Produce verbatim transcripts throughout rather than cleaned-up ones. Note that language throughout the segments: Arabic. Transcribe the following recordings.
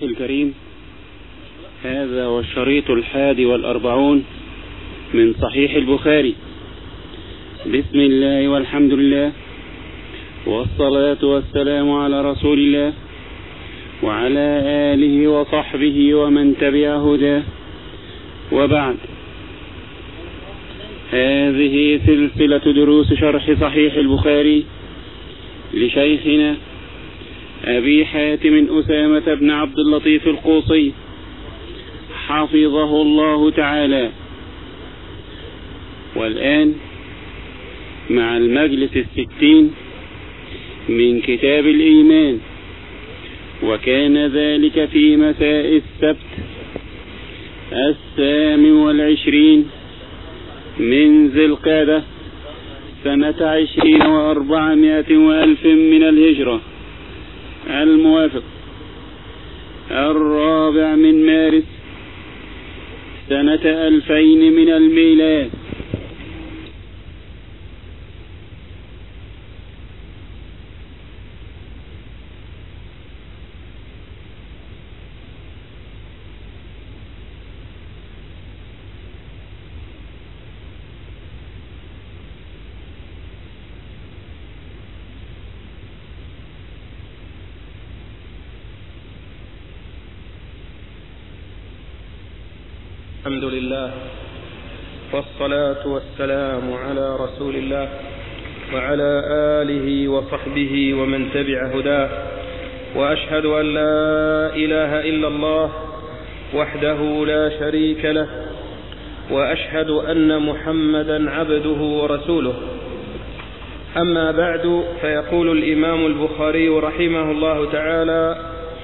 أخي الكريم، هذا هو الشريط الحادي والأربعون من صحيح البخاري. بسم الله والحمد لله والصلاة والسلام على رسول الله وعلى آله وصحبه ومن تبع هداه، وبعد. هذه سلسلة دروس شرح صحيح البخاري لشيخنا أبي حاتم أسامة بن عبد اللطيف القوصي حفظه الله تعالى. والآن مع المجلس الستين من كتاب الإيمان، وكان ذلك في مساء السبت الثامن والعشرين من ذي القعدة سنة عشرين وأربعمائة وألف من الهجرة، الموافق الرابع من مارس سنة ألفين من الميلاد. الحمد لله والصلاة والسلام على رسول الله وعلى آله وصحبه ومن تبع هداه، وأشهد أن لا إله إلا الله وحده لا شريك له، وأشهد أن محمدا عبده ورسوله. أما بعد، فيقول الإمام البخاري رحمه الله تعالى: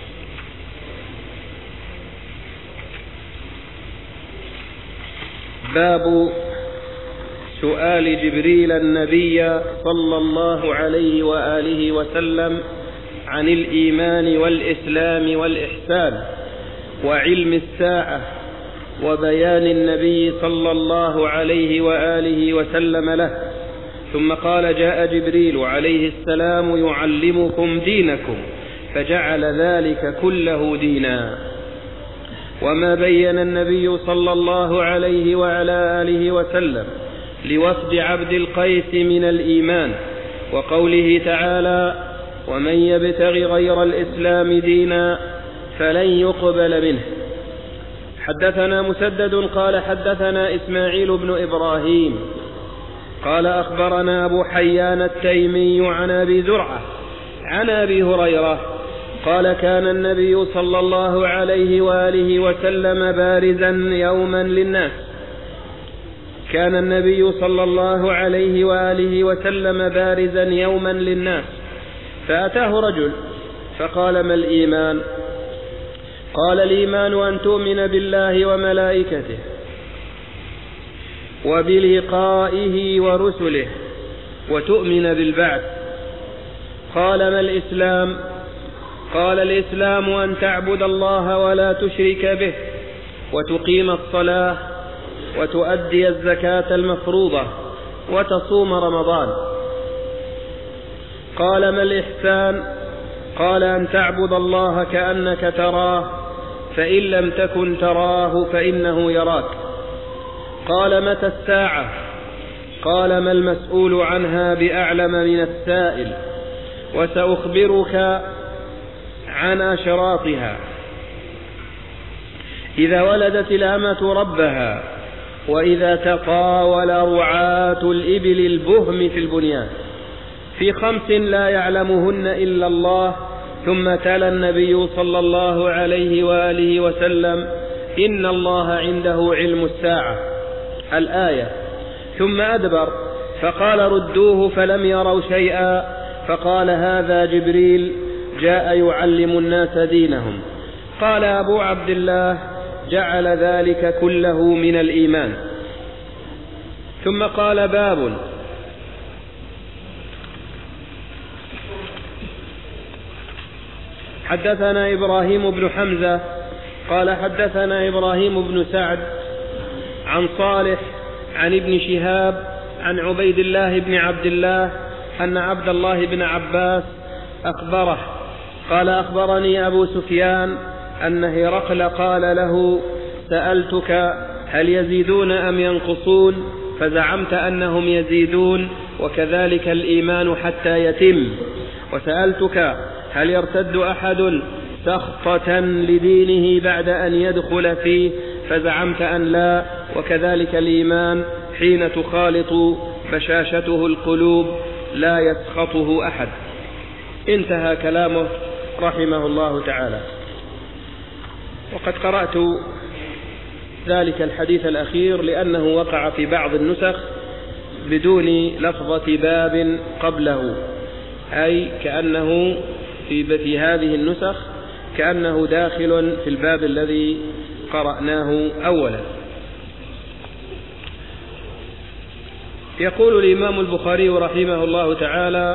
باب سؤال جبريل النبي صلى الله عليه وآله وسلم عن الإيمان والإسلام والإحسان وعلم الساعة، وبيان النبي صلى الله عليه وآله وسلم له. ثم قال: جاء جبريل عليه السلام يعلمكم دينكم، فجعل ذلك كله دينا. وما بين النبي صلى الله عليه وعلى آله وسلم لوفد عبد القيس من الإيمان، وقوله تعالى: ومن يبتغ غير الإسلام دينا فلن يقبل منه. حدثنا مسدد قال حدثنا إسماعيل بن إبراهيم قال أخبرنا أبو حيان التيمي عن أبي زرعة عن أبي هريرة قال: كان النبي صلى الله عليه وآله وسلم بارزا يوما للناس كان النبي صلى الله عليه وآله وسلم بارزا يوما للناس فأتاه رجل فقال: ما الإيمان؟ قال: الإيمان أن تؤمن بالله وملائكته وبلقائه ورسله وتؤمن بالبعث. قال: ما الإسلام؟ قال: الإسلام أن تعبد الله ولا تشرك به، وتقيم الصلاة، وتؤدي الزكاة المفروضة، وتصوم رمضان. قال: ما الإحسان؟ قال: أن تعبد الله كأنك تراه، فإن لم تكن تراه فإنه يراك. قال: متى الساعة؟ قال: ما المسؤول عنها بأعلم من السائل، وسأخبرك عن أشراطها. إذا ولدت الأمة ربها، وإذا تطاول رعاة الإبل البهم في البنيان، في خمس لا يعلمهن إلا الله. ثم تلا النبي صلى الله عليه وآله وسلم: إن الله عنده علم الساعة، الآية. ثم أدبر فقال: ردوه، فلم يروا شيئا. فقال: هذا جبريل جاء يعلم الناس دينهم. قال أبو عبد الله: جعل ذلك كله من الإيمان. ثم قال: باب حدثنا إبراهيم بن حمزة قال حدثنا إبراهيم بن سعد عن صالح عن ابن شهاب عن عبيد الله بن عبد الله أن عبد الله بن عباس أخبره قال: أخبرني أبو سفيان أن هرقل قال له: سألتك هل يزيدون أم ينقصون؟ فزعمت أنهم يزيدون، وكذلك الإيمان حتى يتم. وسألتك هل يرتد أحد سخطة لدينه بعد أن يدخل فيه؟ فزعمت أن لا، وكذلك الإيمان حين تخالط بشاشته القلوب لا يسخطه أحد. انتهى كلامه رحمه الله تعالى. وقد قرأت ذلك الحديث الأخير لأنه وقع في بعض النسخ بدون لفظة باب قبله، أي كأنه في, في هذه النسخ كأنه داخل في الباب الذي قرأناه أولا. يقول الإمام البخاري رحمه الله تعالى: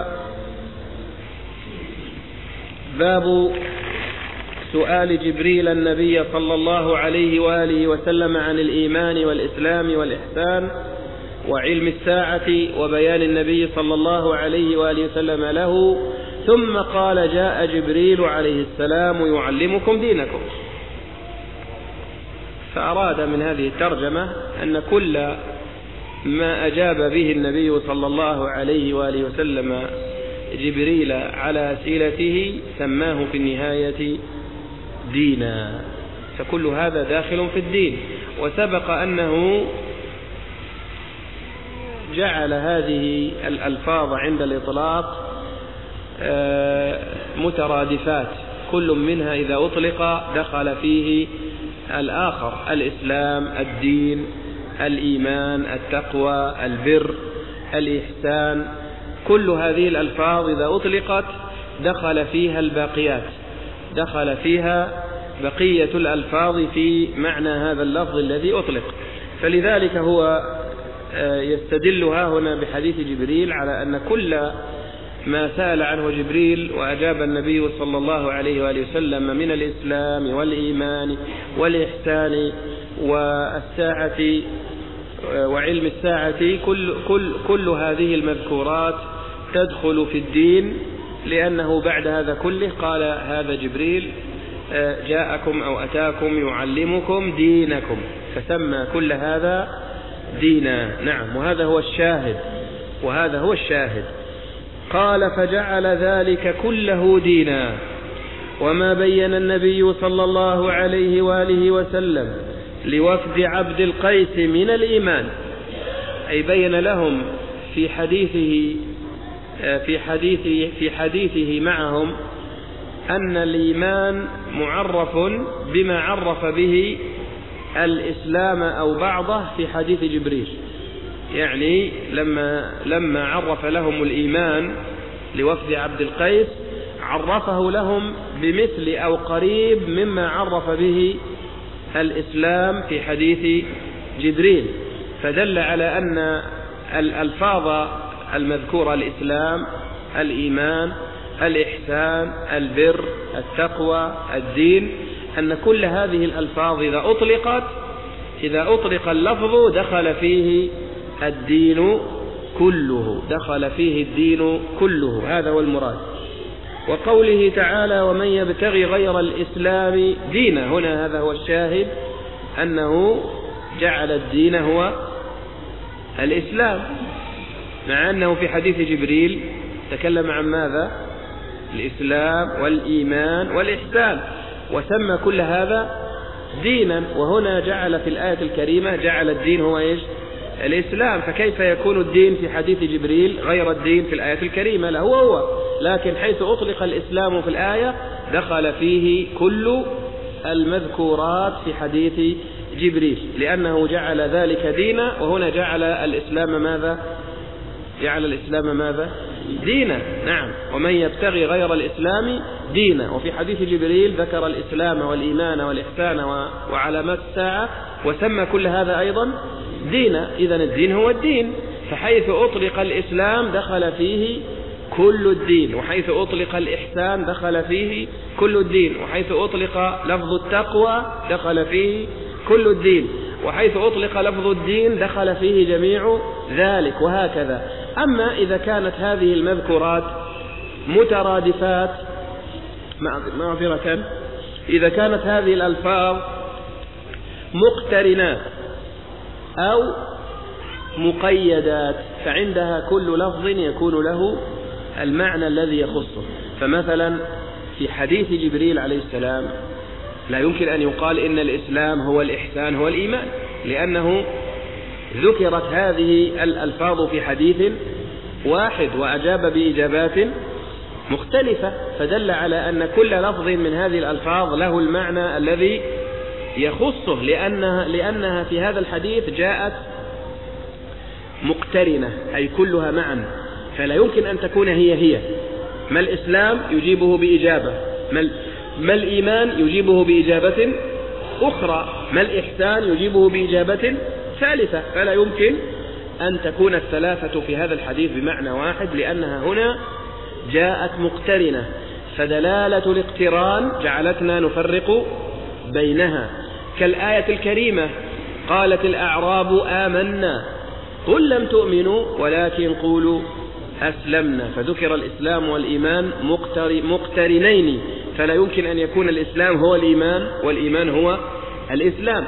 باب سؤال جبريل النبي صلى الله عليه وآله وسلم عن الإيمان والإسلام والإحسان وعلم الساعة، وبيان النبي صلى الله عليه وآله وسلم له. ثم قال: جاء جبريل عليه السلام يعلمكم دينكم. فأراد من هذه الترجمة أن كل ما أجاب به النبي صلى الله عليه وآله وسلم جبريل على أسئلته سماه في النهاية دينا، فكل هذا داخل في الدين. وسبق أنه جعل هذه الألفاظ عند الإطلاق مترادفات، كل منها إذا أطلق دخل فيه الآخر: الإسلام، الدين، الإيمان، التقوى، البر، الإحسان. كل هذه الألفاظ إذا أطلقت دخل فيها الباقيات، دخل فيها بقية الألفاظ في معنى هذا اللفظ الذي أطلق. فلذلك هو يستدل ها هنا بحديث جبريل على أن كل ما سأل عنه جبريل وأجاب النبي صلى الله عليه وآله وسلم من الإسلام والإيمان والإحسان والساعة وعلم الساعة، كل, كل, كل هذه المذكورات تدخل في الدين، لأنه بعد هذا كله قال هذا جبريل جاءكم أو أتاكم يعلمكم دينكم، فسمى كل هذا دينا. نعم، وهذا هو الشاهد، وهذا هو الشاهد. قال: فجعل ذلك كله دينا. وما بين النبي صلى الله عليه وآله وسلم لوفد عبد القيس من الإيمان، أي بين لهم في حديثه في حديثه في حديثه معهم أن الإيمان معرف بما عرف به الإسلام أو بعضه في حديث جبريل. يعني لما لما عرف لهم الإيمان لوفد عبد القيس عرفه لهم بمثل أو قريب مما عرف به الإسلام في حديث جبريل، فدل على أن الألفاظ المذكورة: الإسلام، الإيمان، الإحسان، البر، التقوى، الدين، أن كل هذه الألفاظ إذا أطلقت إذا أطلق اللفظ دخل فيه الدين كله، دخل فيه الدين كله. هذا هو المراد. وقوله تعالى: ومن يبتغي غير الإسلام دينا، هنا هذا هو الشاهد، أنه جعل الدين هو الإسلام، مع أنه في حديث جبريل تكلم عن ماذا؟ الإسلام والإيمان والإحسان، وسمى كل هذا دينا. وهنا جعل في الآية الكريمة جعل الدين هو إيش؟ الإسلام. فكيف يكون الدين في حديث جبريل غير الدين في الآية الكريمة؟ لا، هو هو، لكن حيث أطلق الإسلام في الآية دخل فيه كل المذكورات في حديث جبريل، لأنه جعل ذلك دينا. وهنا جعل الإسلام ماذا؟ جعل الإسلام ماذا؟ دينا. نعم، ومن يبتغي غير الإسلام دينا. وفي حديث جبريل ذكر الإسلام والإيمان والإحسان وعلامات الساعة، وسمى كل هذا أيضا دينا. إذن الدين هو الدين، فحيث أطلق الإسلام دخل فيه كل الدين، وحيث أطلق الإحسان دخل فيه كل الدين، وحيث أطلق لفظ التقوى دخل فيه كل الدين، وحيث أطلق لفظ الدين دخل فيه جميع ذلك، وهكذا. أما إذا كانت هذه المذكورات مترادفات معذرة إذا كانت هذه الألفاظ مقترنات أو مقيدات فعندها كل لفظ يكون له المعنى الذي يخصه. فمثلا في حديث جبريل عليه السلام لا يمكن أن يقال إن الإسلام هو الإحسان هو الإيمان، لأنه ذكرت هذه الألفاظ في حديث واحد وأجاب بإجابات مختلفة، فدل على أن كل لفظ من هذه الألفاظ له المعنى الذي يخصه، لأنها, لأنها في هذا الحديث جاءت مقترنة أي كلها معا، فلا يمكن أن تكون هي هي. ما الإسلام يجيبه بإجابة، ما الإيمان يجيبه بإجابة أخرى، ما الإحسان يجيبه بإجابة ثالثة، فلا يمكن أن تكون الثلاثة في هذا الحديث بمعنى واحد، لأنها هنا جاءت مقترنة. فدلالة الاقتران جعلتنا نفرق بينها، كالآية الكريمة قالت الأعراب آمنا قل لم تؤمنوا ولكن قولوا أسلمنا، فذكر الإسلام والإيمان مقترنين، فلا يمكن أن يكون الإسلام هو الإيمان والإيمان هو الإسلام.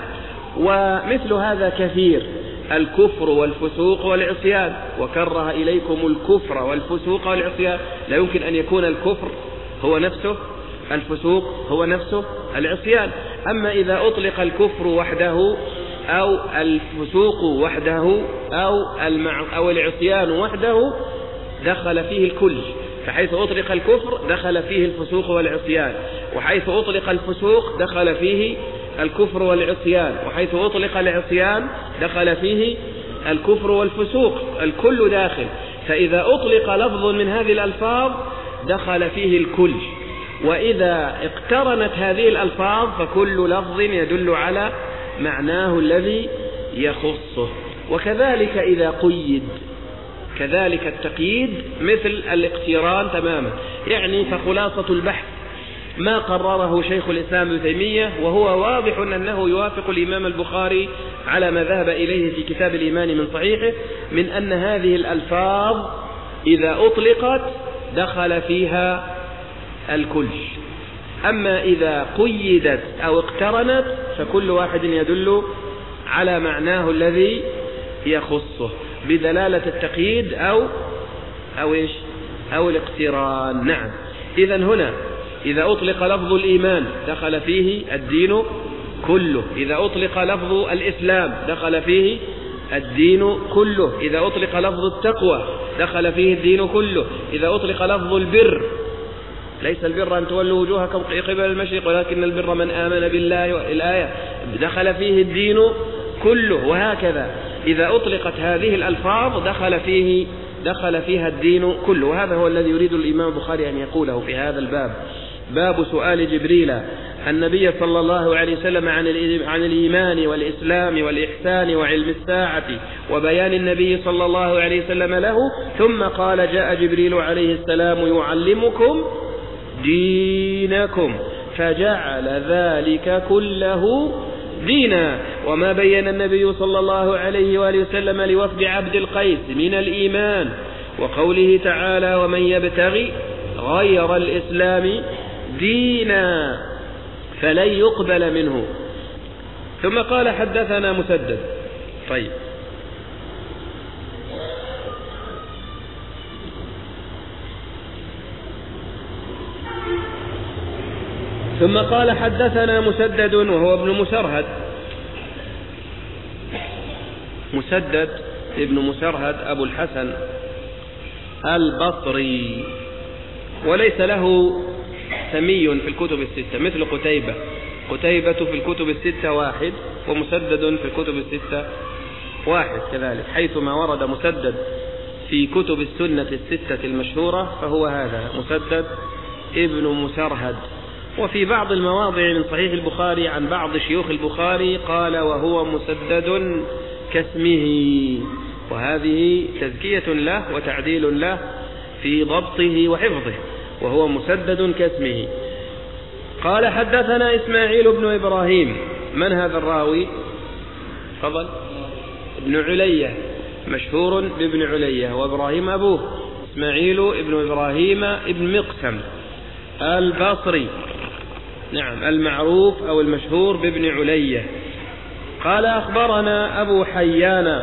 ومثل هذا كثير، الكفر والفسوق والعصيان، وكره إليكم الكفر والفسوق والعصيان، لا يمكن أن يكون الكفر هو نفسه الفسوق هو نفسه العصيان. أما إذا أطلق الكفر وحده أو الفسوق وحده أو, أو العصيان وحده دخل فيه الكل، فحيث أطلق الكفر دخل فيه الفسوق والعصيان، وحيث أطلق الفسوق دخل فيه الكفر والعصيان، وحيث أطلق العصيان دخل فيه الكفر والفسوق، الكل داخل. فإذا أطلق لفظ من هذه الألفاظ دخل فيه الكل، وإذا اقترنت هذه الألفاظ فكل لفظ يدل على معناه الذي يخصه. وكذلك إذا قيد، كذلك التقييد مثل الاقتران تماما. يعني فخلاصة البحث ما قرره شيخ الإسلام ابن تيمية، وهو واضح أنه يوافق الإمام البخاري على ما ذهب إليه في كتاب الإيمان من صحيحه، من أن هذه الألفاظ إذا أطلقت دخل فيها الكل، أما إذا قيدت أو اقترنت فكل واحد يدل على معناه الذي يخصه بدلالة التقييد أو أو إيش أو الاقتران. نعم. إذن هنا إذا أطلق لفظ الإيمان دخل فيه الدين كله، إذا أطلق لفظ الإسلام دخل فيه الدين كله، إذا أطلق لفظ التقوى دخل فيه الدين كله، إذا أطلق لفظ البر، ليس البر أن تولوا وجوهكم قبل المشرق ولكن البر من آمن بالله، الآية دخل فيه الدين كله. وهكذا إذا أطلقت هذه الألفاظ دخل فيه دخل فيها الدين كله. وهذا هو الذي يريد الإمام البخاري أن يقوله في هذا الباب، باب سؤال جبريل النبي صلى الله عليه وسلم عن عن الإيمان والإسلام والإحسان وعلم الساعة وبيان النبي صلى الله عليه وسلم له، ثم قال جاء جبريل عليه السلام يعلمكم دينكم، فجعل ذلك كله دينا. وما بين النبي صلى الله عليه وآله وسلم لوفد عبد القيس من الإيمان، وقوله تعالى ومن يبتغي غير الإسلام دينا فلن يقبل منه. ثم قال حدثنا مسدد. طيب، ثم قال حدثنا مسدد وهو ابن مسرهد، مسدد ابن مسرهد أبو الحسن البصري، وليس له سمي في الكتب الستة مثل قتيبة. قتيبة في الكتب الستة واحد، ومسدد في الكتب الستة واحد كذلك. حيثما ورد مسدد في كتب السنة الستة المشهورة فهو هذا مسدد ابن مسرهد. وفي بعض المواضع من صحيح البخاري عن بعض شيوخ البخاري قال وهو مسدد كاسمه، وهذه تزكية له وتعديل له في ضبطه وحفظه، وهو مسدد كاسمه. قال حدثنا إسماعيل بن إبراهيم. من هذا الراوي؟ فضل ابن علية، مشهور بابن علية، وإبراهيم أبوه إسماعيل ابن إبراهيم ابن مقسم البصري نعم المعروف أو المشهور بابن علية. قال أخبرنا أبو حيان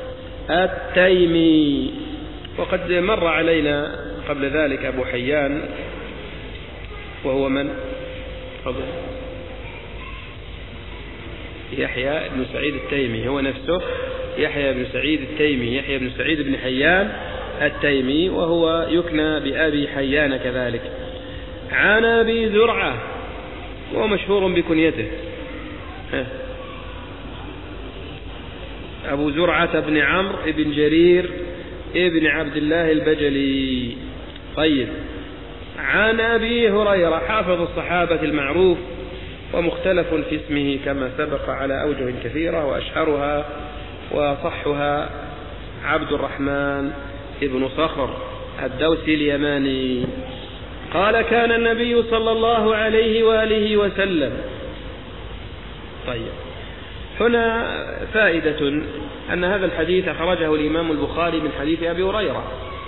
التيمي، وقد مر علينا قبل ذلك أبو حيان وهو من؟ فضل يحيى بن سعيد التيمي، هو نفسه يحيى بن سعيد التيمي، يحيى بن سعيد بن حيان التيمي، وهو يكنى بأبي حيان كذلك. عن أبي زرعة، وهو مشهور بكنيته أبو زرعة بن عمرو بن جرير ابن عبد الله البجلي. طيب. عن أبي هريرة حافظ الصحابة المعروف، ومختلف في اسمه كما سبق على أوجه كثيرة، وأشهرها وصحها عبد الرحمن ابن صخر الدوسي اليماني. قال كان النبي صلى الله عليه وآله وسلم. طيب، هنا فائدة أن هذا الحديث أخرجه الإمام البخاري من حديث أبي هريرة،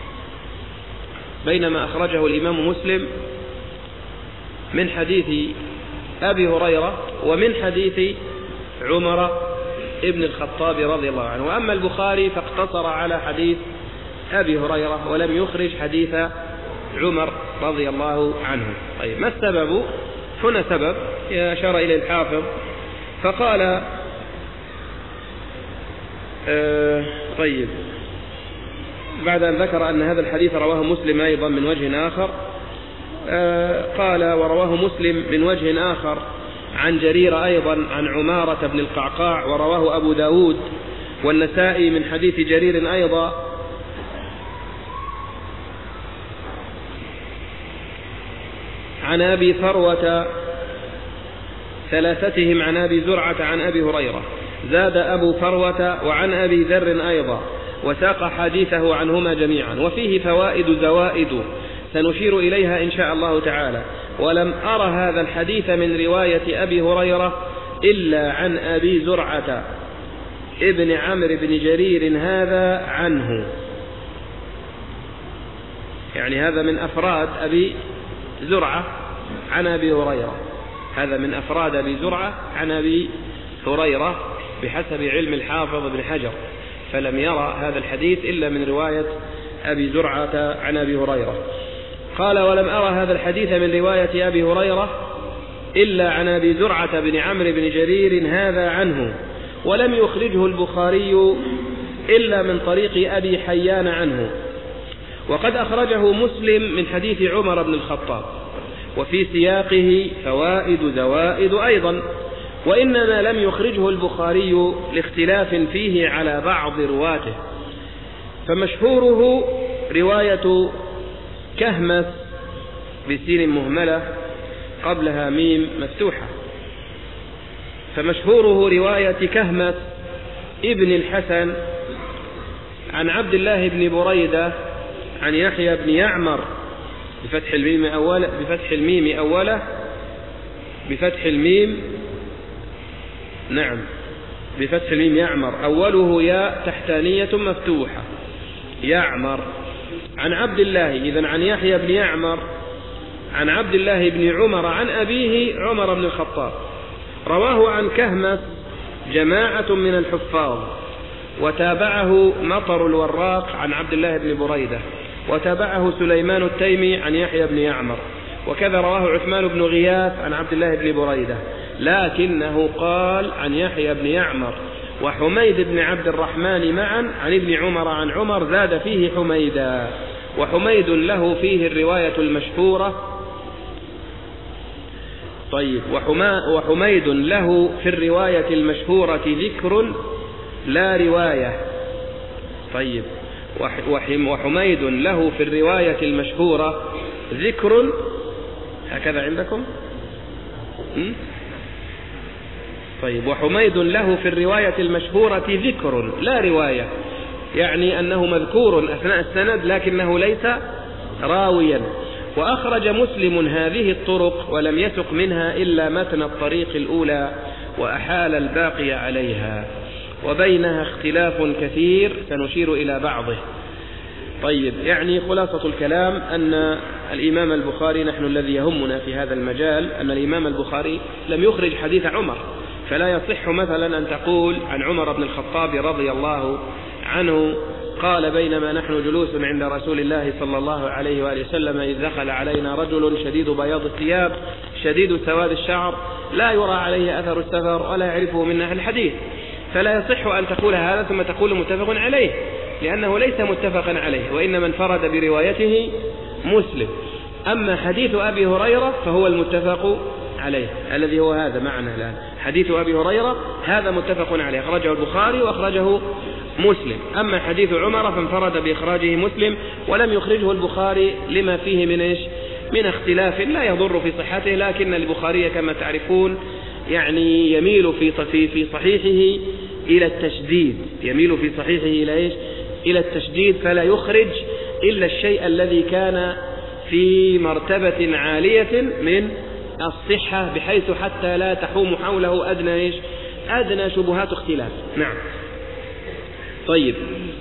بينما أخرجه الإمام مسلم من حديث أبي هريرة ومن حديث عمر ابن الخطاب رضي الله عنه. وأما البخاري فاقتصر على حديث أبي هريرة ولم يخرج حديث عمر رضي الله عنه. طيب، ما السبب؟ هنا سبب أشار إليه الحافظ فقال آه طيب بعد أن ذكر أن هذا الحديث رواه مسلم أيضا من وجه آخر، آه قال ورواه مسلم من وجه آخر عن جرير أيضا عن عمارة بن القعقاع، ورواه أبو داود والنسائي من حديث جرير أيضا عن أبي فروة ثلاثتهم عن أبي زرعة عن أبي هريرة. زاد أبو فروة وعن أبي ذر أيضا، وساق حديثه عنهما جميعا، وفيه فوائد زوائد سنشير إليها إن شاء الله تعالى. ولم أرى هذا الحديث من رواية أبي هريرة إلا عن أبي زرعة ابن عمرو بن جرير هذا عنه، يعني هذا من أفراد أبي زرعة عن أبي هريرة، هذا من أفراد أبي زرعة عن أبي هريرة بحسب علم الحافظ ابن حجر، فلم يرى هذا الحديث إلا من رواية أبي زرعة عن أبي هريرة. قال ولم أرى هذا الحديث من رواية أبي هريرة إلا عن أبي زرعة بن عمرو بن جرير هذا عنه، ولم يخرجه البخاري إلا من طريق أبي حيان عنه، وقد أخرجه مسلم من حديث عمر بن الخطاب، وفي سياقه فوائد زوائد أيضا، وإنما لم يخرجه البخاري لاختلاف فيه على بعض رواته. فمشهوره رواية كهمس بسين مهملة قبلها ميم مفتوحة، فمشهوره رواية كهمس ابن الحسن عن عبد الله بن بريدة عن يحيى بن يعمر بفتح الميم أوله بفتح الميم أوله بفتح الميم نعم بفتح الميم يعمر أوله ياء تحتانية مفتوحة يعمر عن عبد الله، إذن عن يحيى بن يعمر عن عبد الله بن عمر عن أبيه عمر بن الخطاب. رواه عن كهمس جماعة من الحفاظ، وتابعه مطر الوراق عن عبد الله بن بريدة، وتابعه سليمان التيمي عن يحيى بن يعمر، وكذا رواه عثمان بن غياث عن عبد الله بن بريدة، لكنه قال عن يحيى بن يعمر وحميد بن عبد الرحمن معا عن ابن عمر عن عمر، زاد فيه حميدا، وحميد له فيه الرواية المشهورة. طيب، وحميد له في الرواية المشهورة ذكر لا رواية. طيب، وحميد له في الرواية المشهورة ذكر، هكذا عندكم؟ م? طيب، وحميد له في الرواية المشهورة ذكر لا رواية، يعني أنه مذكور أثناء السند لكنه ليس راويا. وأخرج مسلم هذه الطرق ولم يسق منها إلا متن الطريق الأولى، وأحال الباقي عليها، وبينها اختلاف كثير سنشير إلى بعضه. طيب، يعني خلاصة الكلام أن الإمام البخاري، نحن الذي يهمنا في هذا المجال أن الإمام البخاري لم يخرج حديث عمر، فلا يصح مثلا أن تقول عن عمر بن الخطاب رضي الله عنه قال: بينما نحن جلوس عند رسول الله صلى الله عليه وآله وسلم إذ دخل علينا رجل شديد بياض الثياب شديد سواد الشعر لا يرى عليه أثر السفر ولا يعرفه من أهل الحديث. فلا يصح أن تقول هذا ثم تقول متفق عليه، لأنه ليس متفقا عليه، وإنما انفرد بروايته مسلم. أما حديث أبي هريرة فهو المتفق عليه، الذي هو هذا معنا الآن. حديث أبي هريرة هذا متفق عليه، أخرجه البخاري وأخرجه مسلم. أما حديث عمر فانفرد بإخراجه مسلم، ولم يخرجه البخاري لما فيه من إيش؟ من اختلاف لا يضر في صحته، لكن البخاري كما تعرفون يعني يميل في في صحيحه إلى التشديد، يميل في صحيحه إلى إيش؟ إلى التشديد، فلا يخرج إلا الشيء الذي كان في مرتبة عالية من الصحة، بحيث حتى لا تحوم حوله أدنى إيش؟ أدنى شبهات اختلاف. نعم. طيب،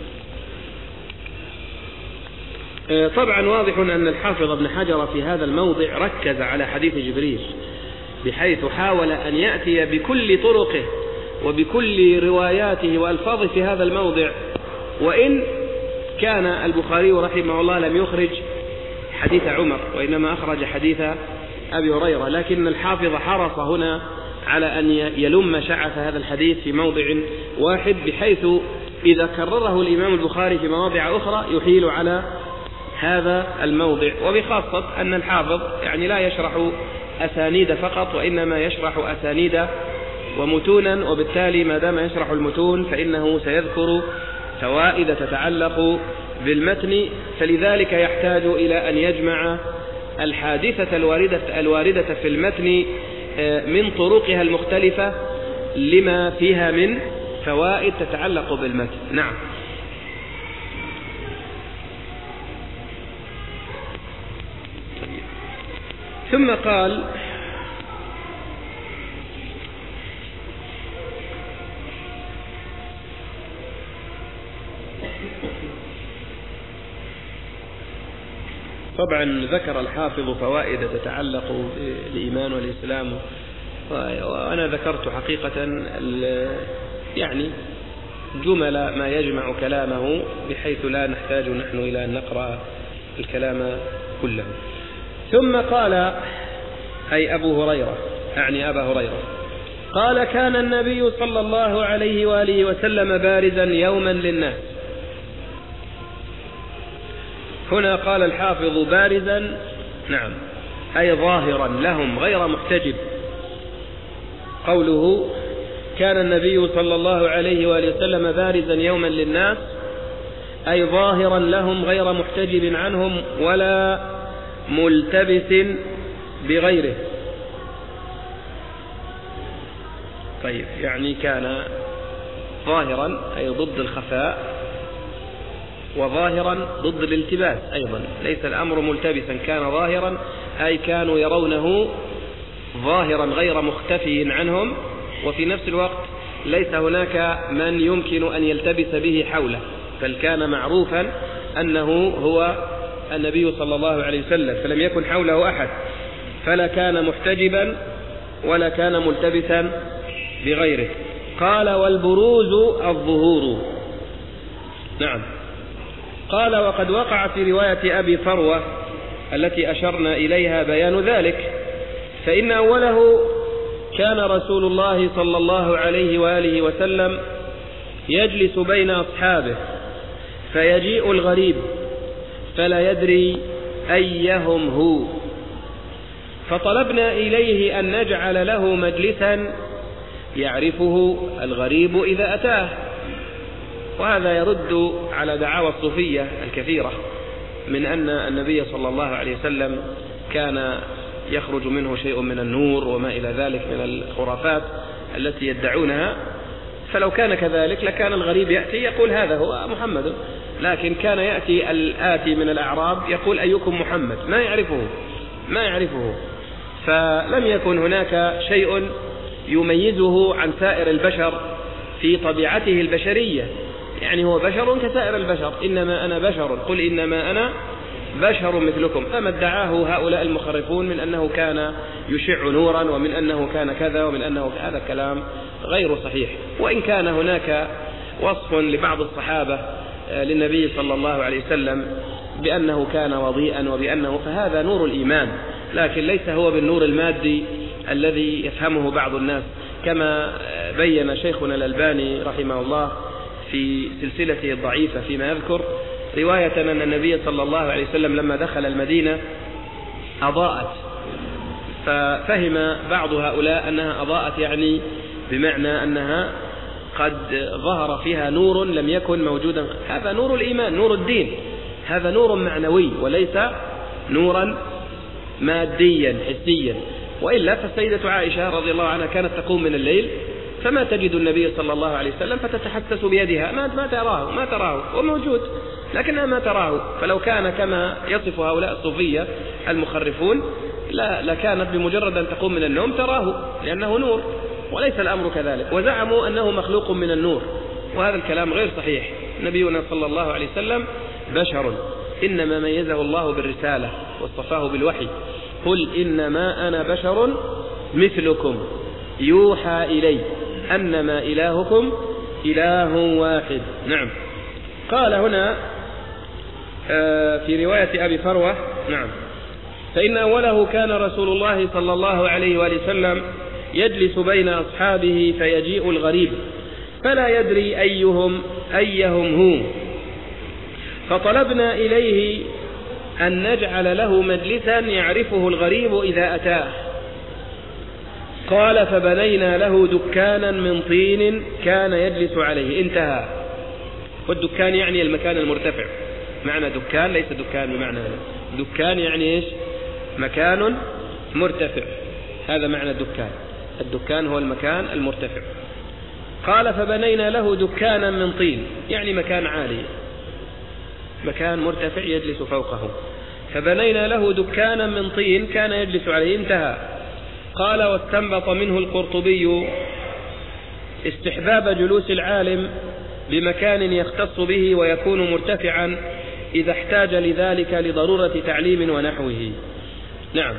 طبعا واضح أن الحافظ ابن حجر في هذا الموضع ركز على حديث جبريل، بحيث حاول أن يأتي بكل طرقه وبكل رواياته وألفاظه في هذا الموضع، وإن كان البخاري رحمه الله لم يخرج حديث عمر وإنما أخرج حديث أبي هريرة، لكن الحافظ حرص هنا على أن يلم شعث هذا الحديث في موضع واحد، بحيث إذا كرره الإمام البخاري في مواضع أخرى يحيل على هذا الموضع. وبخاصة أن الحافظ يعني لا يشرح أسانيد فقط، وإنما يشرح أسانيد ومتونا، وبالتالي ما دام يشرح المتون فإنه سيذكر فوائد تتعلق بالمتن، فلذلك يحتاج إلى أن يجمع الحادثة الواردة, الواردة في المتن من طرقها المختلفة لما فيها من فوائد تتعلق بالمتن. نعم. ثم قال: طبعا ذكر الحافظ فوائد تتعلق بالإيمان والإسلام، وأنا ذكرت حقيقة يعني جمل ما يجمع كلامه، بحيث لا نحتاج نحن إلى أن نقرأ الكلام كله. ثم قال، أي أبو هريرة، أعني أبا هريرة، قال: كان النبي صلى الله عليه وآله وسلم بارزا يوما للناس. هنا قال الحافظ بارزا، نعم، أي ظاهرا لهم غير محتجب. قوله كان النبي صلى الله عليه وآله وسلم بارزا يوما للناس، أي ظاهرا لهم غير محتجب عنهم ولا ملتبس بغيره. طيب، يعني كان ظاهرا أي ضد الخفاء، وظاهرا ضد الالتباس أيضا، ليس الأمر ملتبسا، كان ظاهرا أي كانوا يرونه ظاهرا غير مختفي عنهم، وفي نفس الوقت ليس هناك من يمكن أن يلتبس به حوله، بل كان معروفا أنه هو النبي صلى الله عليه وسلم، فلم يكن حوله أحد، فلا كان محتجبا ولا كان ملتبسا بغيره. قال: والبروز الظهور. نعم. قال: وقد وقع في رواية أبي فروة التي أشرنا إليها بيان ذلك، فإن أوله كان رسول الله صلى الله عليه وآله وسلم يجلس بين أصحابه، فيجيء الغريب فلا يدري أيهم هو، فطلبنا إليه أن نجعل له مجلسا يعرفه الغريب إذا أتاه. وهذا يرد على دعاوى الصوفية الكثيرة من أن النبي صلى الله عليه وسلم كان يخرج منه شيء من النور وما إلى ذلك من الخرافات التي يدعونها، فلو كان كذلك لكان الغريب يأتي يقول هذا هو محمد، لكن كان يأتي الآتي من الأعراب يقول أيكم محمد، ما يعرفه ما يعرفه فلم يكن هناك شيء يميزه عن سائر البشر في طبيعته البشرية، يعني هو بشر كسائر البشر، إنما أنا بشر، قل إنما أنا بشر مثلكم. فما ادعاه هؤلاء المخرفون من أنه كان يشع نورا ومن أنه كان كذا ومن أنه هذا الكلام غير صحيح. وإن كان هناك وصف لبعض الصحابة للنبي صلى الله عليه وسلم بأنه كان وضيئا وبأنه، فهذا نور الإيمان، لكن ليس هو بالنور المادي الذي يفهمه بعض الناس، كما بين شيخنا الألباني رحمه الله في سلسلته الضعيفة فيما يذكر رواية أن النبي صلى الله عليه وسلم لما دخل المدينة أضاءت، ففهم بعض هؤلاء أنها أضاءت يعني بمعنى أنها قد ظهر فيها نور لم يكن موجودا. هذا نور الإيمان، نور الدين، هذا نور معنوي وليس نورا ماديا حسيا. وإلا فالسيدة عائشة رضي الله عنها كانت تقوم من الليل فما تجد النبي صلى الله عليه وسلم فتتحسس بيدها، ما ما تراه ما تراه وموجود لكنها ما تراه. فلو كان كما يصف هؤلاء الصوفية المخرفون لا لكانت بمجرد أن تقوم من النوم تراه لأنه نور، وليس الأمر كذلك. وزعموا أنه مخلوق من النور، وهذا الكلام غير صحيح. نبينا صلى الله عليه وسلم بشر، إنما ميزه الله بالرسالة واصطفاه بالوحي. قل إنما أنا بشر مثلكم يوحى إلي أنما إلهكم إله واحد. نعم. قال هنا في رواية أبي فروة نعم فإن أوله كان رسول الله صلى الله عليه وآله وسلم يجلس بين أصحابه فيجيء الغريب فلا يدري أيهم أيهم هو، فطلبنا إليه أن نجعل له مجلسا يعرفه الغريب إذا أتاه. قال فبنينا له دكانا من طين كان يجلس عليه. انتهى. والدكان يعني المكان المرتفع، معنى دكان ليس دكان بمعنى دكان يعني إيش؟ مكان مرتفع، هذا معنى دكان. الدكان هو المكان المرتفع. قال فبنينا له دكانا من طين يعني مكان عالي، مكان مرتفع يجلس فوقه. فبنينا له دكانا من طين كان يجلس عليه. انتهى. قال واستنبط منه القرطبي استحباب جلوس العالم بمكان يختص به ويكون مرتفعا إذا احتاج لذلك لضرورة تعليم ونحوه. نعم.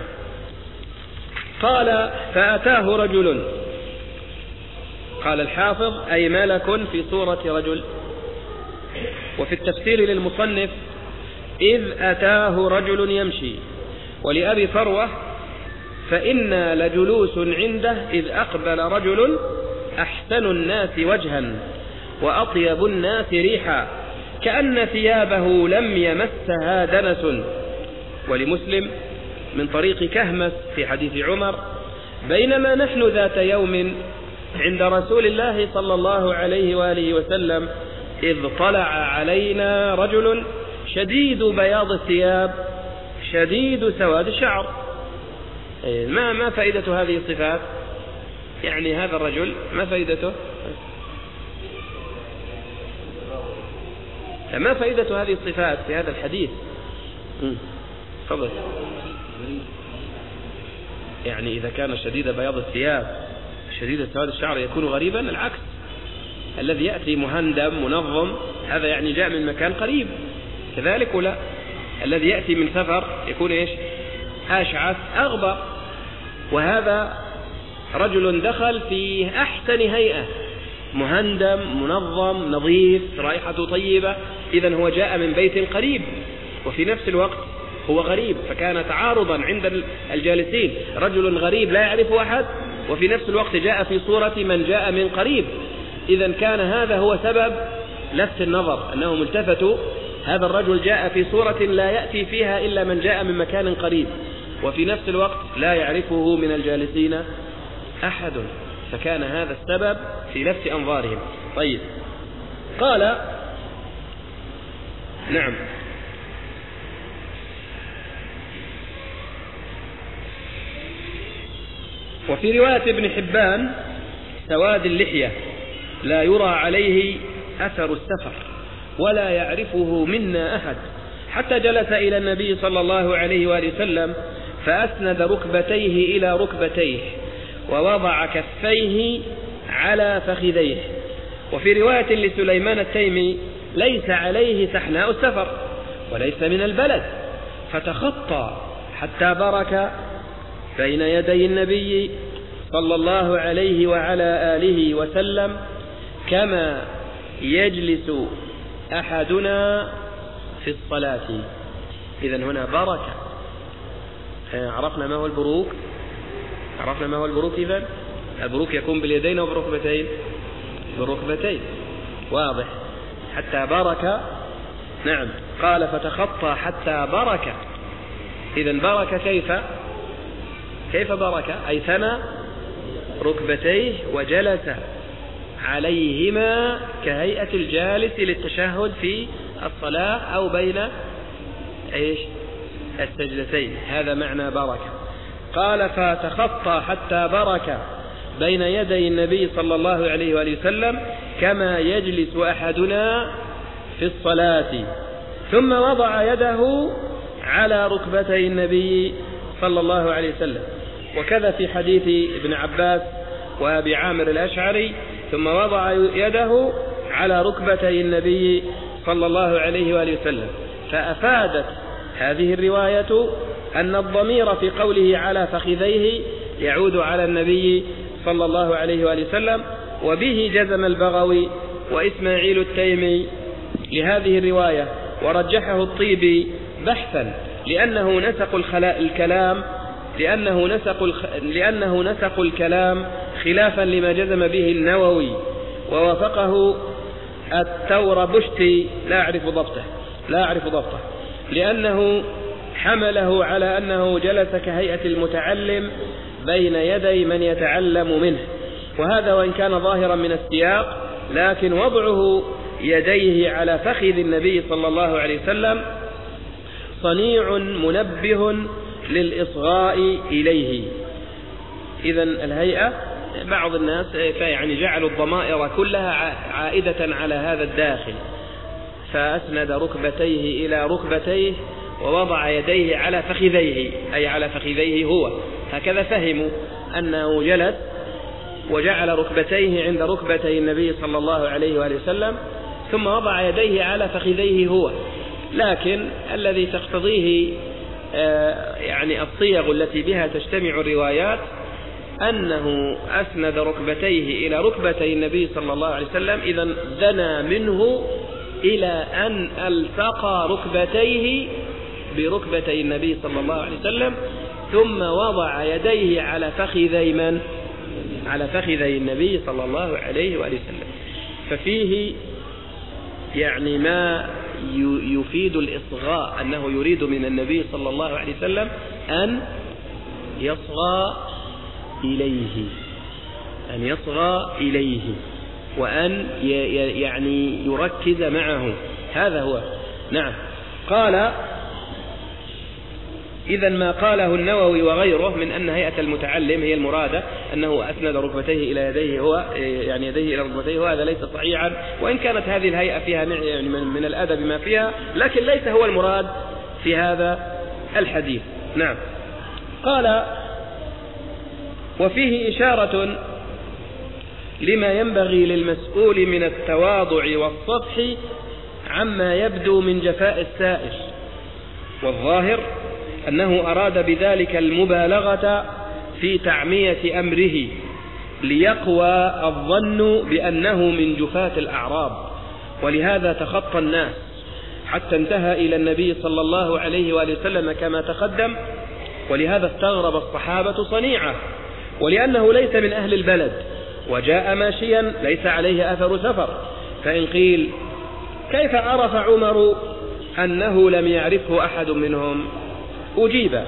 قال فأتاه رجل، قال الحافظ أي ملك في صورة رجل. وفي التفسير للمصنف إذ أتاه رجل يمشي. ولأبي فروة فإنا لجلوس عنده إذ أقبل رجل أحسن الناس وجها وأطيب الناس ريحا كأن ثيابه لم يمسها دنس. ولمسلم من طريق كهمس في حديث عمر بينما نحن ذات يوم عند رسول الله صلى الله عليه وآله وسلم إذ طلع علينا رجل شديد بياض الثياب شديد سواد الشعر. ما ما فائدة هذه الصفات؟ يعني هذا الرجل ما فائدته؟ ما فائدة هذه الصفات في هذا الحديث؟ تفضل. يعني إذا كان شديد بياض الثياب شديد سواد الشعر يكون غريبا؟ العكس، الذي يأتي مهندم منظم هذا يعني جاء من مكان قريب، كذلك ولا؟ الذي يأتي من سفر يكون إيش؟ أشعث أغبر. وهذا رجل دخل في أحسن هيئة، مهندم منظم نظيف رائحته طيبة، إذن هو جاء من بيت قريب وفي نفس الوقت هو غريب، فكان تعارضا عند الجالسين، رجل غريب لا يعرف أحد وفي نفس الوقت جاء في صورة من جاء من قريب. إذن كان هذا هو سبب لفت النظر، أنهم التفتوا هذا الرجل جاء في صورة لا يأتي فيها إلا من جاء من مكان قريب وفي نفس الوقت لا يعرفه من الجالسين أحد، فكان هذا السبب في لفت أنظارهم. طيب. قال نعم وفي رواية ابن حبان سواد اللحية لا يرى عليه أثر السفر ولا يعرفه منا أحد، حتى جلس إلى النبي صلى الله عليه وآله وسلم فأسند ركبتيه إلى ركبتيه ووضع كفيه على فخذيه وفي رواية لسليمان التيمي ليس عليه سحناء السفر وليس من البلد، فتخطى حتى برك بين يدي النبي صلى الله عليه وعلى آله وسلم كما يجلس أحدنا في الصلاة. إذن هنا بركة. عرفنا ما هو البروك؟ عرفنا ما هو البروك؟ إذن البروك يكون باليدين أو بالركبتين؟ بالركبتين، واضح. حتى برك، نعم، قال فتخطى حتى برك. إذن برك كيف؟ كيف برك؟ أي ثنى ركبتيه وجلس عليهما كهيئة الجالس للتشهد في الصلاة أو بين إيش السجدتين. هذا معنى بركة. قال فتخطى حتى برك بين يدي النبي صلى الله عليه وآله وسلم كما يجلس أحدنا في الصلاة، ثم وضع يده على ركبتي النبي صلى الله عليه وسلم. وكذا في حديث ابن عباس وأبي عامر الأشعري: ثم وضع يده على ركبتي النبي صلى الله عليه وآله وسلم. فأفادت هذه الرواية أن الضمير في قوله على فخذيه يعود على النبي صلى الله عليه وآله وسلم. وبه جزم البغوي وإسماعيل التيمي لهذه الرواية، ورجحه الطيبي بحثا لأنه نسق الكلام لأنه نسق الخ... لأنه نسق الكلام خلافا لما جزم به النووي، ووافقه التوربشتي لا أعرف ضبطه لا أعرف ضبطه لأنه حمله على أنه جلس كهيئة المتعلم بين يدي من يتعلم منه. وهذا وإن كان ظاهرا من السياق، لكن وضعه يديه على فخذ النبي صلى الله عليه وسلم صنيع منبه للإصغاء إليه. إذن الهيئة، بعض الناس يعني جعلوا الضمائر كلها عائدة على هذا الداخل، فأسند ركبتيه إلى ركبتيه ووضع يديه على فخذيه، أي على فخذيه هو، هكذا فهموا أنه جلس وجعل ركبتيه عند ركبتي النبي صلى الله عليه وآله وسلم، ثم وضع يديه على فخذيه هو. لكن الذي تقتضيه يعني الصيغ التي بها تجتمع الروايات أنه أسند ركبتيه إلى ركبتي النبي صلى الله عليه وسلم، إذن دنا منه إلى أن التقى ركبتيه بركبتي النبي صلى الله عليه وسلم، ثم وضع يديه على فخذي من؟ على فخذي النبي صلى الله عليه وآله وسلم. ففيه يعني ما يفيد الإصغاء، أنه يريد من النبي صلى الله عليه وسلم أن يصغى إليه أن يصغى إليه وأن يعني يركز معه. هذا هو. نعم. قال: إذا ما قاله النووي وغيره من أن هيئة المتعلم هي المرادة، أنه أسند ركبتيه إلى يديه هو، يعني يديه إلى ركبتيه هو، هذا ليس صحيحا، وإن كانت هذه الهيئة فيها يعني من الأدب ما فيها، لكن ليس هو المراد في هذا الحديث. نعم. قال: وفيه إشارة لما ينبغي للمسؤول من التواضع والصفح عما يبدو من جفاء السائر، والظاهر أنه أراد بذلك المبالغة في تعمية أمره ليقوى الظن بأنه من جفاة الأعراب، ولهذا تخطى الناس حتى انتهى إلى النبي صلى الله عليه وآله وسلم كما تقدم، ولهذا استغرب الصحابة صنيعه، ولأنه ليس من أهل البلد وجاء ماشيا ليس عليه أثر سفر. فإن قيل: كيف عرف عمر أنه لم يعرفه أحد منهم؟ أجيب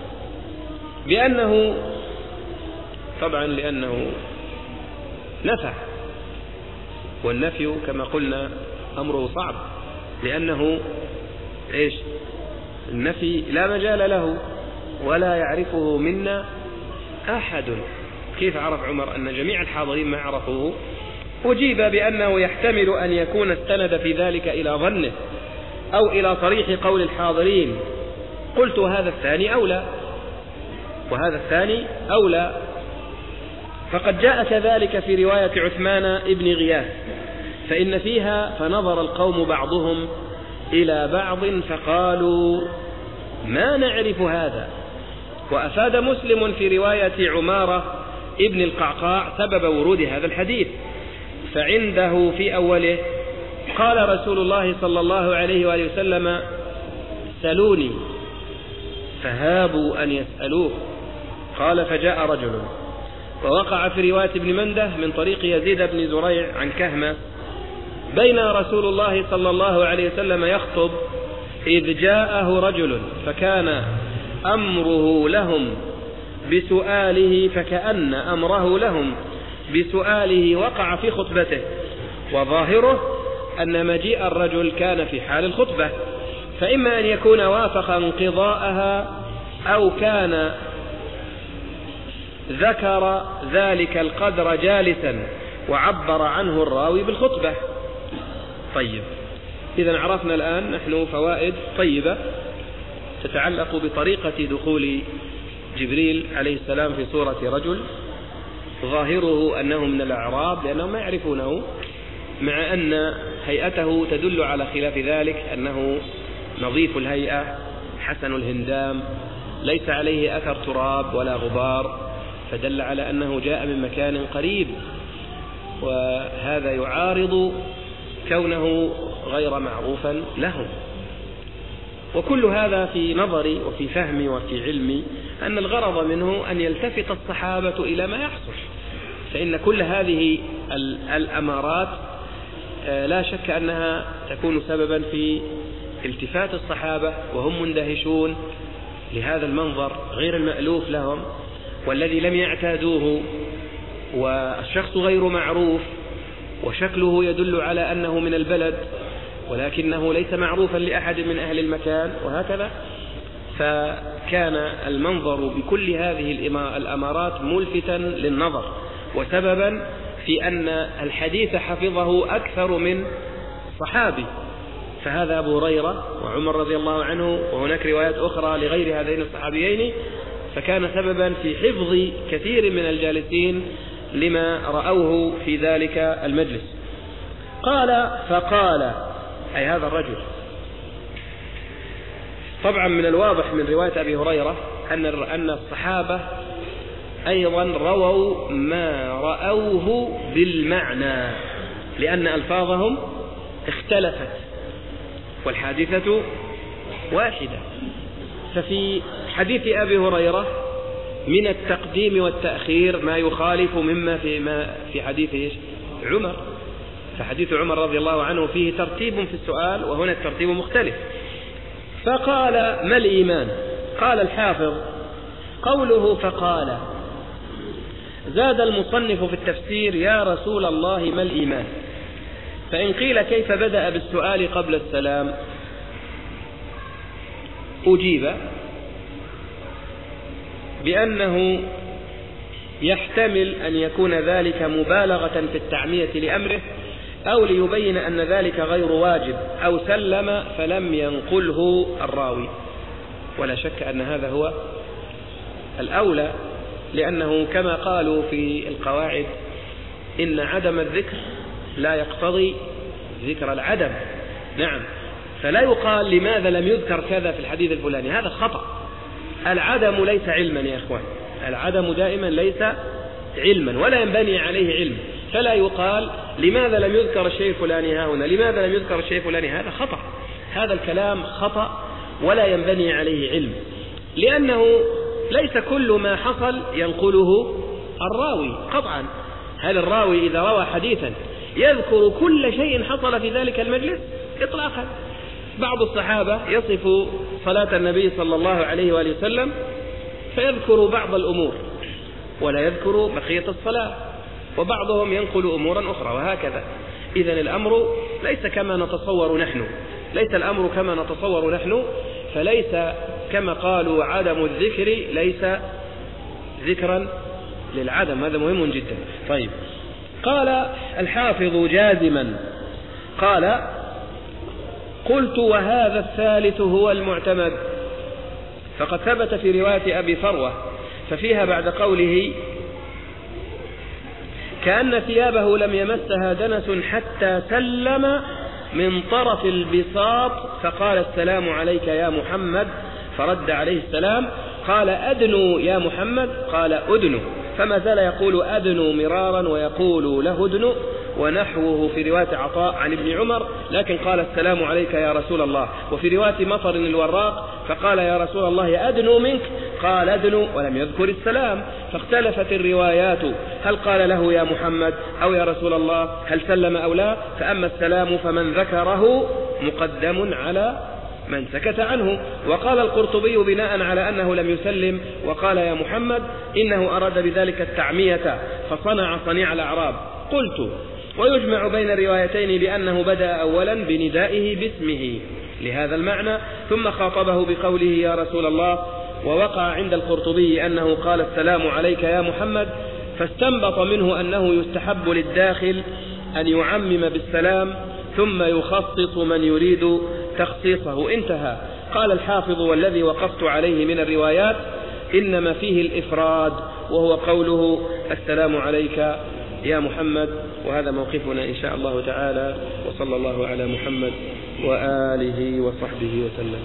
بأنه طبعا لأنه نفى، والنفي كما قلنا أمره صعب، لأنه إيش؟ النفي لا مجال له ولا يعرفه منا أحد. كيف عرف عمر أن جميع الحاضرين ما عرفوه؟ أجيب بأنه يحتمل أن يكون استند في ذلك إلى ظنه أو إلى صريح قول الحاضرين. قلت: هذا الثاني أولى وهذا الثاني أولى. فقد جاء كذلك في رواية عثمان ابن غياث فإن فيها فنظر القوم بعضهم إلى بعض فقالوا ما نعرف هذا. وأفاد مسلم في رواية عمارة ابن القعقاع سبب ورود هذا الحديث، فعنده في أوله قال رسول الله صلى الله عليه وآله وسلم سلوني، فهابوا أن يسألوه، قال فجاء رجل. ووقع في رواية ابن منده من طريق يزيد بن زريع عن كهمة بين رسول الله صلى الله عليه وسلم يخطب إذ جاءه رجل فكان أمره لهم بسؤاله، فكأن أمره لهم بسؤاله وقع في خطبته، وظاهره أن مجيء الرجل كان في حال الخطبة، فإما أن يكون وافق انقضاءها أو كان ذكر ذلك القدر جالسا وعبر عنه الراوي بالخطبة. طيب، إذا عرفنا الآن نحن فوائد طيبة تتعلق بطريقة دخول جبريل عليه السلام في صورة رجل، ظاهره أنه من الأعراب لأنهم ما يعرفونه، مع أن هيئته تدل على خلاف ذلك، أنه نظيف الهيئة حسن الهندام ليس عليه أثر تراب ولا غبار، فدل على أنه جاء من مكان قريب، وهذا يعارض كونه غير معروفا لهم. وكل هذا في نظري وفي فهمي وفي علمي أن الغرض منه أن يلتفت الصحابة إلى ما يحصل، فإن كل هذه الأمارات لا شك أنها تكون سببا في التفات الصحابة وهم مندهشون لهذا المنظر غير المألوف لهم والذي لم يعتادوه، والشخص غير معروف وشكله يدل على أنه من البلد ولكنه ليس معروفا لأحد من أهل المكان وهكذا. فكان المنظر بكل هذه الأمارات ملفتا للنظر وسببا في أن الحديث حفظه أكثر من صحابي، فهذا أبو هريرة وعمر رضي الله عنه، وهناك روايات أخرى لغير هذين الصحابيين، فكان سببا في حفظ كثير من الجالسين لما رأوه في ذلك المجلس. قال فقال أي هذا الرجل. طبعا من الواضح من رواية أبي هريرة أن أن الصحابة أيضا رووا ما رأوه بالمعنى، لأن ألفاظهم اختلفت والحادثة واحدة. ففي حديث أبي هريرة من التقديم والتأخير ما يخالف مما في ما في حديث عمر، فحديث عمر رضي الله عنه فيه ترتيب في السؤال وهنا الترتيب مختلف. فقال ما الإيمان؟ قال الحافظ قوله فقال، زاد المصنف في التفسير يا رسول الله ما الإيمان؟ فإن قيل كيف بدأ بالسؤال قبل السلام أجيب بأنه يحتمل أن يكون ذلك مبالغة في التعمية لأمره، أو ليبين أن ذلك غير واجب، أو سلم فلم ينقله الراوي. ولا شك أن هذا هو الأولى، لأنه كما قالوا في القواعد إن عدم الذكر لا يقتضي ذكر العدم. نعم، فلا يقال لماذا لم يذكر كذا في الحديث الفلاني، هذا خطأ. العدم ليس علما يا إخوان، العدم دائما ليس علما ولا ينبني عليه علم، فلا يقال لماذا لم يذكر الشيء الفلاني ها هنا، لماذا لم يذكر الشيء الفلاني، هذا خطأ، هذا الكلام خطأ ولا ينبني عليه علم، لأنه ليس كل ما حصل ينقله الراوي قطعا. هل الراوي إذا روى حديثا يذكر كل شيء حصل في ذلك المجلس؟ إطلاقا. بعض الصحابة يصف صلاة النبي صلى الله عليه وآله وسلم فيذكر بعض الأمور ولا يذكر بقية الصلاة، وبعضهم ينقل أمورا أخرى وهكذا. إذن الأمر ليس كما نتصور نحن، ليس الأمر كما نتصور نحن، فليس كما قالوا عدم الذكر ليس ذكرا للعدم، هذا مهم جدا. طيب، قال الحافظ جازما قال قلت وهذا الثالث هو المعتمد، فقد ثبت في رواية أبي فروة ففيها بعد قوله كأن ثيابه لم يمسها دنس حتى سلم من طرف البساط فقال السلام عليك يا محمد، فرد عليه السلام قال أدنو يا محمد، قال أدنو، فما زال يقول أدنو مرارا ويقول له أدنو، ونحوه في رواية عطاء عن ابن عمر، لكن قال السلام عليك يا رسول الله. وفي رواية مطر الوراق فقال يا رسول الله أدنو منك، قال أدنو ولم يذكر السلام، فاختلفت الروايات هل قال له يا محمد أو يا رسول الله، هل سلم أو لا. فأما السلام فمن ذكره مقدم على من سكت عنه. وقال القرطبي بناء على أنه لم يسلم وقال يا محمد إنه أراد بذلك التعمية فصنع صنيع الأعراب. قلت ويجمع بين الروايتين لأنه بدأ أولا بندائه باسمه لهذا المعنى ثم خاطبه بقوله يا رسول الله، ووقع عند القرطبي أنه قال السلام عليك يا محمد، فاستنبط منه أنه يستحب للداخل أن يعمم بالسلام ثم يخصص من يريد تخصيصه. انتهى. قال الحافظ والذي وقفت عليه من الروايات إنما فيه الإفراد وهو قوله السلام عليك يا محمد. وهذا موقفنا إن شاء الله تعالى، وصلى الله على محمد وآله وصحبه وسلم.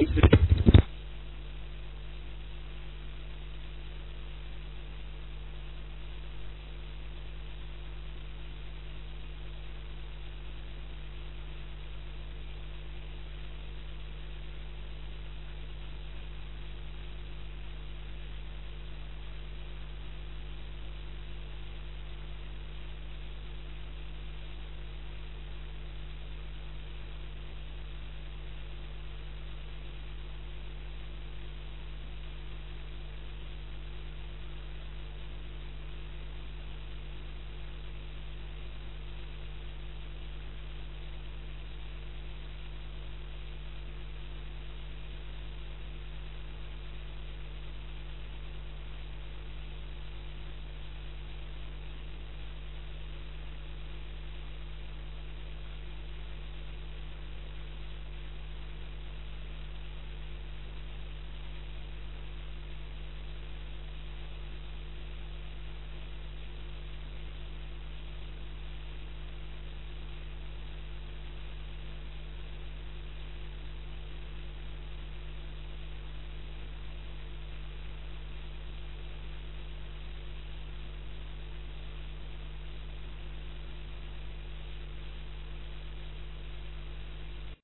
المسلمين.